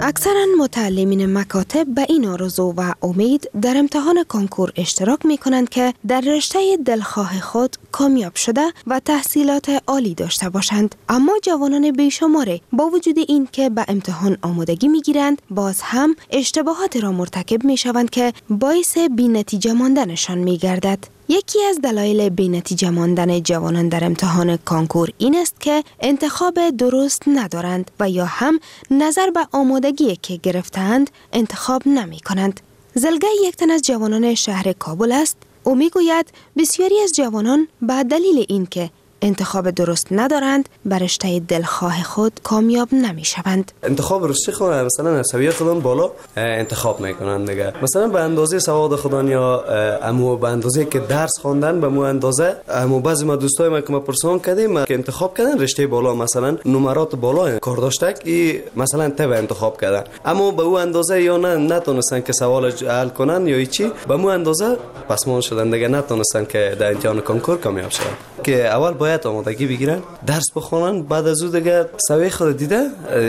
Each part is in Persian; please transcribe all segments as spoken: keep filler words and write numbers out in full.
اکثرا متعلمین مکاتب به این آرزو و امید در امتحان کنکور اشتراک می کنند که در رشته دلخواه خود کامیاب شده و تحصیلات عالی داشته باشند. اما جوانان بیشماره با وجود این که به امتحان آمادگی می گیرند باز هم اشتباهات را مرتکب می شوند که باعث بی نتیجه ماندنشان می گردد. یکی از دلایل بی‌نتیجه ماندن جوانان در امتحان کنکور این است که انتخاب درست ندارند و یا هم نظر به آمادگی که گرفتند انتخاب نمی کنند. زلگه یک تن از جوانان شهر کابل است. او می گوید بسیاری از جوانان به دلیل این که انتخاب درست ندارند بر رشته دلخواه خود کامیاب نمی شوند. انتخاب رشته خود مثلا سویه خودان بالا انتخاب میکنند دیگه. مثلا به اندازه سواد خودان یا امو به اندازه که درس خواندن به مو اندازه امو بعضی ما دوستای ما که ما پرسان کردیم که انتخاب کردن رشته بالا مثلا نمرات بالا کار داشته ای مثلا تبع انتخاب کردن، اما به او اندازه یا نه نتونستن که سوال حل کنن یا چی به مو اندازه پسمان شدن دیگه، نتونستن که در امتحان کنکور کامیاب شدن. که اول باید آمادگی بگیرن، درس بخونن، بعد از اون دیگه سوی خود دیده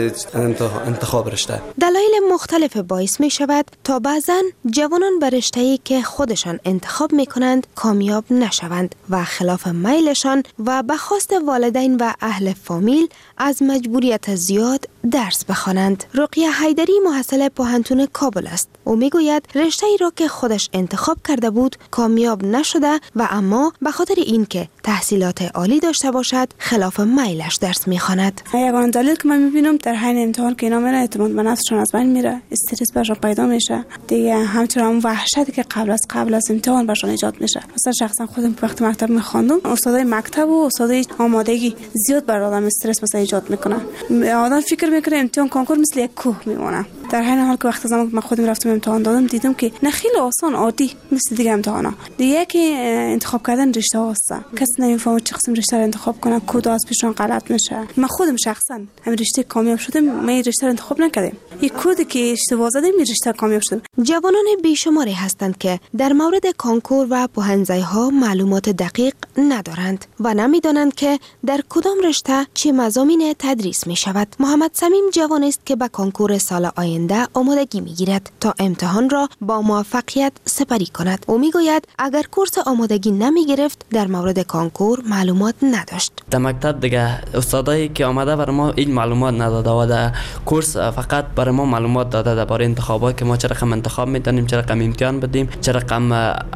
انتخاب رشته. دلایل مختلف باعث می شود تا بعضن جوانان به رشته‌ای که خودشان انتخاب می کنند کامیاب نشوند و خلاف میلشان و به خواست والدین و اهل فامیل از مجبوریت زیاد درس بخوانند. رقیه حیدری محصل پوهنتون کابل است. او می گوید رشته‌ای را که خودش انتخاب کرده بود کامیاب نشده و اما به خاطر اینکه تحصیلات عالی داشته باشد خلاف میلش درس میخواند. یگانه دلیل که من میبینم در حین امتحان که اینا میره اعتماد به نفسشون از بین میره، استرس برشون پیدا میشه دیگه، همچنین اون وحشتی که قبل از قبل از امتحان برشون ایجاد میشه. مثلا شخصا خودم وقتی مکتب میخواندم استادای مکتب و استادای آمادگی زیاد بر آدم استرس مثلا ایجاد میکنه. آدم فکر میکنه امتحان کنکور مثل یک کوه میمونه، در حین حال که وقتی زمان من خودم رفتم امتحان دادم دیدم که نه خیلی آسان عادی مثل دیگه امتحانا. دیگه که انتخاب کردن رشته هاست، کسی نمیفهمه چه قسم رشته رو انتخاب کنه، کد از پیشون غلط میشه. من خودم شخصا همین رشته کامیاب شدم، من رشته رو انتخاب نکردم، یک کدی که اشتباه زدم این رشته کامیاب شدم. جوانان بیشماری هستند که در مورد کنکور و پوهنځی‌ها معلومات دقیق ندارند و نمیدانند که در کدام رشته چه مضامین تدریس می شود. محمد صمیم جوان است که به کنکور سال آینده آمادگی می گیرد تا امتحان را با موفقیت سپری کند. او می گوید اگر کورس آمادگی نمی گرفت در مورد کنکور معلومات نداشت. در مکتب دیگه استادایی که آمده برای ما این معلومات نداده و در کورس فقط برای ما معلومات داده درباره انتخابات که ما چه رقم انتخاب می‌دانیم، چه رقم امتحان بدیم، چه رقم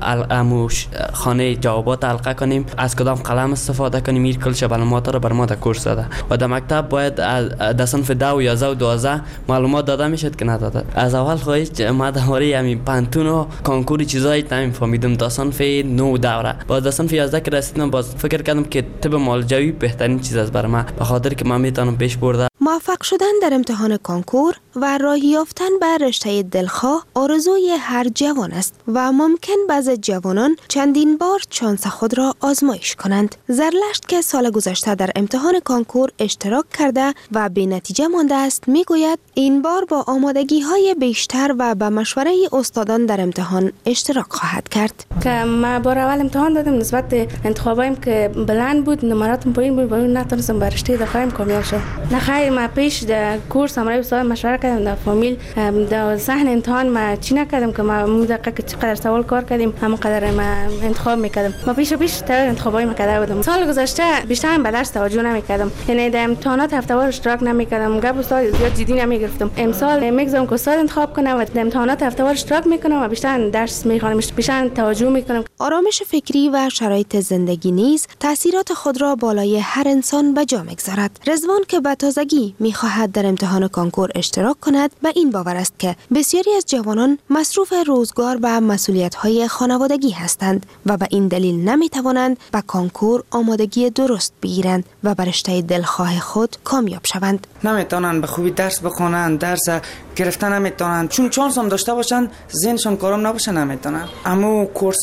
اموش خانه جوابات حلقه کنیم، از کدام قلم استفاده کنیم. این کل معلومات رو برای ما در کورس داده و در مکتب باید در صنف دو و یازده و دوازده معلومات داده میشد که نداده. از اول خواهش ما درباره همین پانتون و کنکور چیزایی نمی‌فهمیدم. در صنف نه دوره باز در صنف یازده که رسیدم باز فکر کردم که طب معالجوی بهترین چیز است برای من، به خاطر که من میتونم پیش برده. موفق شدن در امتحان کنکور و راه یافتن به رشته دلخواه آرزوی هر جوان است و ممکن بعضی جوانان چندین بار شانس خود را آزمایش کنند. زرلشت که سال گذشته در امتحان کنکور اشتراک کرده و به نتیجه مانده است میگوید این بار با آمادگی های بیشتر و به مشوره استادان در امتحان اشتراک خواهد کرد. که ما بار اول امتحان دادم نسبت انتخابایم که بلند بود، نمراتم پایین بود، ولی نتونستم به رشته دلخواهم کامیاب شدم. نخیر ما پیش در کورس امروز استاد مشوره کردم در فامیل در صحن امتحان ما چی نکردم که ما مدقیق که چقدر سوال کار کردیم همون قدر ما انتخاب میکردم. ما پیش پیش تر انتخابای میکرده بودم. سال گذشته بیشتر به درس توجه نمیکردم، یعنی در امتحانات هفته‌وار اشتراک نمیکردم، گپ استاد زیاد جدی نمیگرفتم. امسال میگذارم که استاد انتخاب کنه و در امتحانات هفته‌وار اشتراک میکنم و بیشتر درس میخوانم، بیشتر توجه میکنم. آرامش فکری و شرایط زندگی نیز تاثیرات خود را بالای هر انسان به جا میگذارد. رضوان که به تازگی میخواهد در امتحان کنکور اشتراک کند به این باور است که بسیاری از جوانان مصروف روزگار و مسئولیت‌های خانوادگی هستند و به این دلیل نمیتوانند به کنکور آمادگی درست بگیرند و بر رشته دلخواه خود کامیاب شوند. نمیتونن به خوبی درس بخونن، درس گرفتن نمیتونن، چون چانس هم داشته باشن ذهنشون کارم نباشه نمیتونن. اما کورساس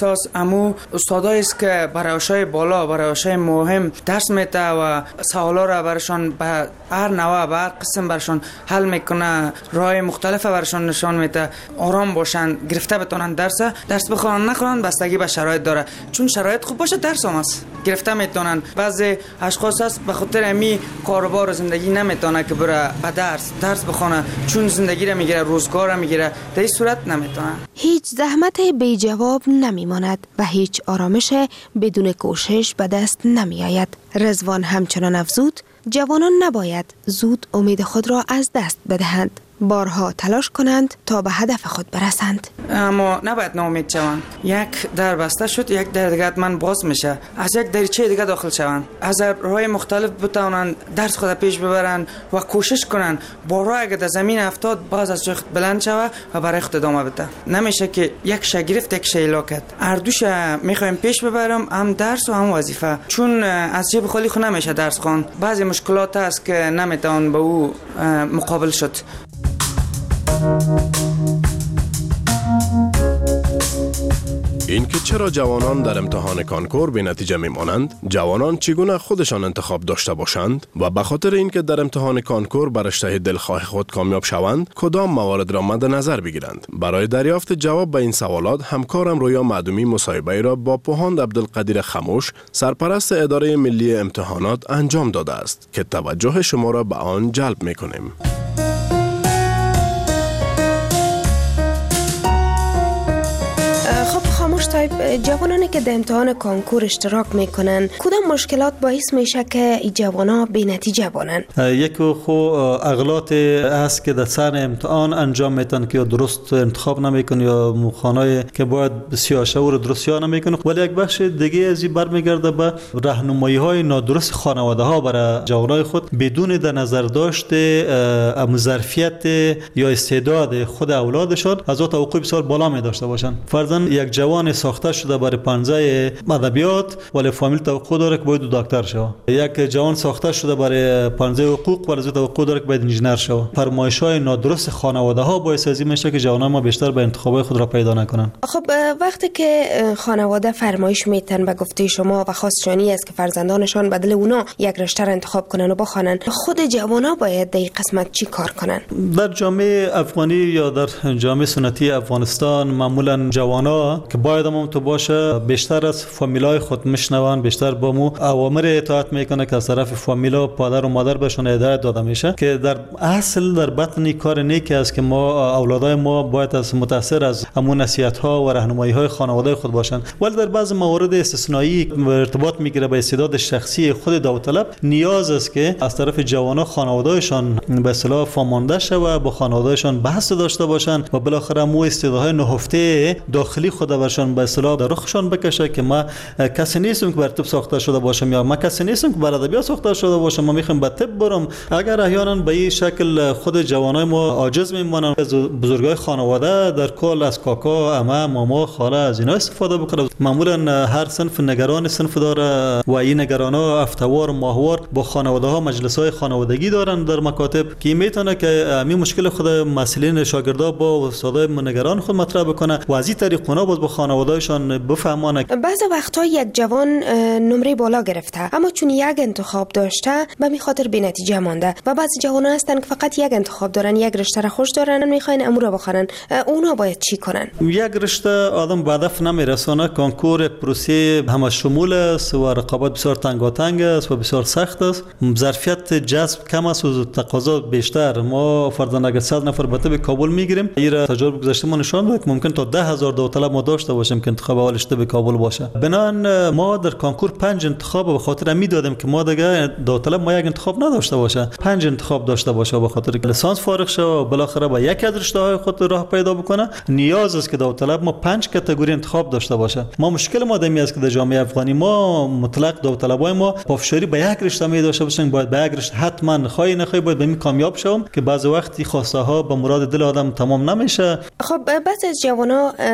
امو استادایی است که برای رشته بالا برای رشته مهم درس میده و سوالا را برشان به هر نوع به هر قسم برشان حل میکنه، راه مختلف برشان نشان میده، آرام باشن، گرفته بتونن درس درس بخونن نخونن بستگی به شرایط داره. چون شرایط خوب باشه درس هم است گرفته میتونن. بعضی اشخاص هست به خاطر امی کاروبار و زندگی نمیتونه که بره به درس درس بخونه، چون زندگی را میگیره، روزگار را میگیره، در این صورت نمیتونه. هیچ زحمت بی جواب نمیماند و هیچ آرامش بدون کوشش به دست نمی آید. رضوان همچنان افزود جوانان نباید زود امید خود را از دست بدهند، بارها تلاش کنند تا به هدف خود برسند. اما نباید ناامید شوند. یک در بسته شد، یک در دیگه من باز میشه، از یک دریچه دیگه داخل شوند، از راه مختلف بتوانند درس خود پیش ببرند و کوشش کنند بارها اگه در زمین افتاد باز از جای خود بلند شوه و برای خود ادامه بده. نمیشه که یک شی گرفت یک شی لاکت. هر دوش میخوایم پیش ببرم، هم درس و هم وظیفه، چون از جیب خالی خود نمیشه درس خوان. بعضی مشکلات هست که نمیتوان به او مقابل شد. این که چرا جوانان در امتحان کانکور به نتیجه میمانند، جوانان چگونه خودشان انتخاب داشته باشند و به خاطر اینکه در امتحان کانکور بر رشته دلخواه خود کامیاب شوند کدام موارد را مد نظر بگیرند. برای دریافت جواب به این سوالات همکارم رویا معدومی مصاحبه را با پوهاند عبدالقدیر خموش، سرپرست اداره ملی امتحانات انجام داده است که توجه شما را به آن جلب میکنیم. جوانانی که در امتحان کانکور اشتراک میکنن کدام مشکلات باعث میشه که این جوانا بی نتیجه بانن؟ یک خو اغلاط هست که در سر امتحان انجام میتن که درست انتخاب نمیکن یا مخانه که باید بسیار شعور درست یا نمیکن، ولی یک بخش دیگه از این برمیگرده به راهنمایی های نادرست خانواده ها برای جوانای خود بدون در نظر داشته ظرفیت یا استعداد خود اولادشان از او توقع بسیار بالا می داشته باشند. فرضاً یک جوان ساخته شده برای پنجه ادبیات ولی فامیل توقع داره که باید دکتر شوه. یک جوان ساخته شده برای پنجه حقوق ولی توقع داره که باید انجینر شوه. فرمایش‌های نادرست خانواده ها باعث از این میشه که جوانان ما بیشتر به انتخابات خود را پیدا نکنن. خب وقتی که خانواده فرمایش میتن به گفته شما و خواستشانی است که فرزندانشان بدل اونا یک رشته را انتخاب کنن و بخوانن، خود جوانا باید در این قسمت چی کار کنن؟ در جامعه افغانی یا در جامعه سنتی افغانستان معمولا جوانا که باید هم تو باشه بیشتر از فامیلای خود میشنون، بیشتر با مو اوامر اطاعت میکنه که از طرف فامیلا پدر و مادر بهشون هدایت داده میشه که در اصل در بطن کار نیکی است که ما اولادای ما باید از متاثر از همون نصیحت ها و راهنمایی های خانواده خود باشن، ولی در بعض موارد استثنایی ارتباط میگیره به استعداد شخصی خود داوطلب، نیاز است که از طرف جوانا خانواده‌شان به اصطلاح فامانده شوه، با خانواده‌شان بحث داشته باشن و بالاخره مو استعدادهای نهفته داخلی خود برشان به اصطلاح در رخشان بکشه که ما کسی نیستم که بر طب ساخته شده باشم یا ما کسی نیستم که بر ادبیات ساخته شده باشم، ما میخوام به طب برم. اگر احیانا به این شکل خود جوانای ما عاجز میمونن، بزرگای خانواده در کل از کاکا، عمه، ماما، خاله از اینا استفاده بکنه. معمولا هر صنف نگران صنف داره و این نگرانا هفته‌وار ماهوار با خانواده ها مجلس های خانوادگی دارن در مکاتب که میتونه که همین مشکل خود مسئولین شاگردا با استادای نگران خود مطرح بکنه و از این طریق اونا با خانواده‌شان بفهمانه. بعضی وقتا یک جوان نمره بالا گرفته اما چون یک انتخاب داشته به می خاطر بی نتیجه مانده و بعضی جوانا هستن که فقط یک انتخاب دارن، یک رشته را خوش دارن، میخواین امور رو بخونن، اونا باید چی کنن؟ یک رشته آدم به هدف نمیرسونه. کانکور پروسه همه شمول است و رقابت بسیار تنگاتنگ است و بسیار سخت است. ظرفیت جذب کم است و تقاضا بیشتر. ما فرضاً اگر صد نفر به طب کابل میگیریم، این تجربه گذشته ما نشون داد که ممکن تا ده هزار داوطلب ما داشته باشیم که انتخاب اولش به کابل باشه. بنان ما در کانکور پنج انتخاب به خاطر میدادیم که ما دیگه داوطلب ما یک انتخاب نداشته باشه، پنج انتخاب داشته باشه به خاطر که لیسانس فارغ شه و بالاخره با یک از رشته‌های خود راه پیدا بکنه. نیاز است که داوطلب ما پنج کاتگوری انتخاب داشته باشه. ما مشکل ما دمی است که در جامعه افغانی ما مطلق داوطلبای ما پافشاری به یک رشته می داشته باشن، باید به یک رشته حتما خواهی نخواهی باید به می کامیاب شوم که بعضی وقتی خواسته ها به مراد دل آدم تمام نمیشه. خب بعضی از جوانا انتخاب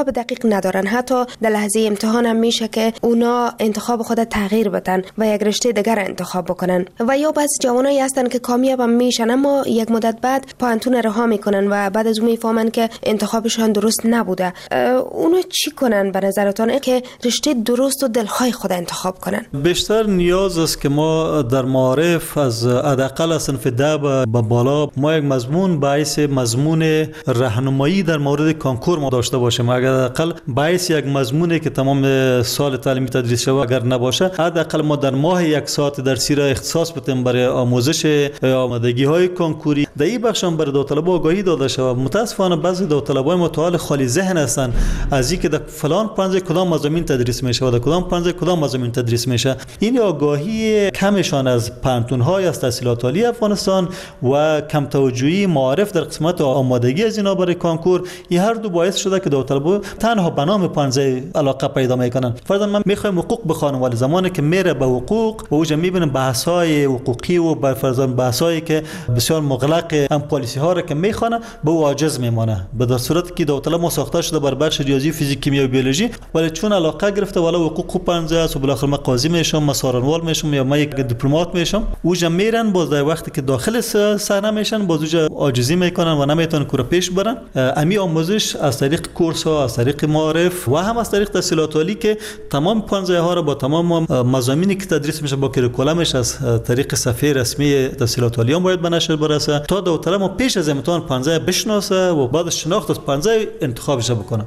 انتخاب دقیق ندارن. حتی در لحظه امتحان هم میشه که اونا انتخاب خود تغییر بدن و یک رشته دیگر انتخاب بکنن. و یا بعضی جوانایی هستن که کامیاب هم میشن اما یک مدت بعد پانتون رها میکنن و بعد از اون میفهمن که انتخابشان درست نبوده. اونا چی کنن به نظرتان که رشته درست و دلخواه خود انتخاب کنن؟ بیشتر نیاز است که ما در معارف از حداقل صنف ده به بالا ما یک مضمون باعث مضمون راهنمایی در مورد کانکور ما داشته باشیم. اگر حداقل باعث یک مضمونی که تمام سال تعلیمی تدریس شود اگر نباشه، حداقل ما در ماه یک ساعت درسی را اختصاص بدیم برای آموزش آمادگی های کانکوری. در این بخش هم برای داوطلبان آگاهی داده شود. متاسفانه بعضی داوطلبان متعال خالی ذهن هستند از اینکه در فلان پنجه کدام مضامین تدریس میشه و در کدام پنجه کدام مضامین تدریس میشه. این آگاهی کمشان از پانتون‌های از تحصیلات عالی افغانستان و کم توجهی معارف در قسمت آمادگی از اینا برای کانکور، این هر دو باعث شده که داوطلبان تنها به نام پنجه علاقه پیدا میکنن. فرضاً من میخوایم حقوق بخوانم ولی زمانی که میره به حقوق و اوجا میبینم بحث‌های حقوقی و به فرضاً بحث‌هایی که بسیار مغلق هم پالیسی ها را که میخوانه به عاجز میمانه. به در صورتی که داوطلب ما ساخته شده بر بخش ریاضی، فیزیک، کیمیا و بیولوژی ولی چون علاقه گرفته والا حقوق خوب پنجه است و بالاخره من قاضی میشم، من سارنوال میشم یا من یک دیپلمات میشم، اوجا میرن باز در وقتی که داخل صحنه میشن باز اوجا عاجزی میکنن و نمیتونن کار پیش برن. امی آموزش از طریق کورس ها، از طریق معارف و هم از طریق تحصیلات عالی که تمام پنجه ها را با تمام مضامینی که تدریس میشه با کریکولمش از طریق صفحه رسمی تحصیلات عالی هم باید به نشر برسه تا داوطلب ما پیش از امتحان پنجه بشناسه و بعد از شناخت از پنجه انتخابش بکنه.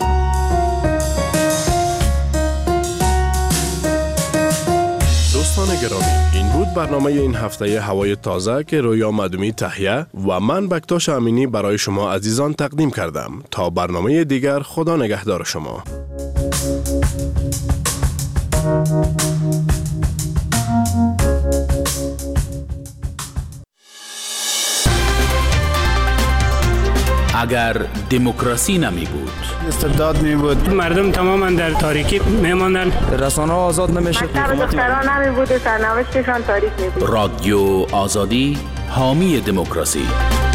دوستان گرامی، این بود برنامه این هفته هوای تازه که رویا مدومی تهیه و من بکتاش امینی برای شما عزیزان تقدیم کردم. تا برنامه دیگر، خدا نگهدار شما. اگر دموکراسی نمی بود، استبداد می بود، مردم تماما در تاریکی می ماندن، رسانه ها آزاد نمی شد، مکتب دختران نمی بود، سرنوشتشان تاریک می بود. رادیو آزادی حامی دموکراسی.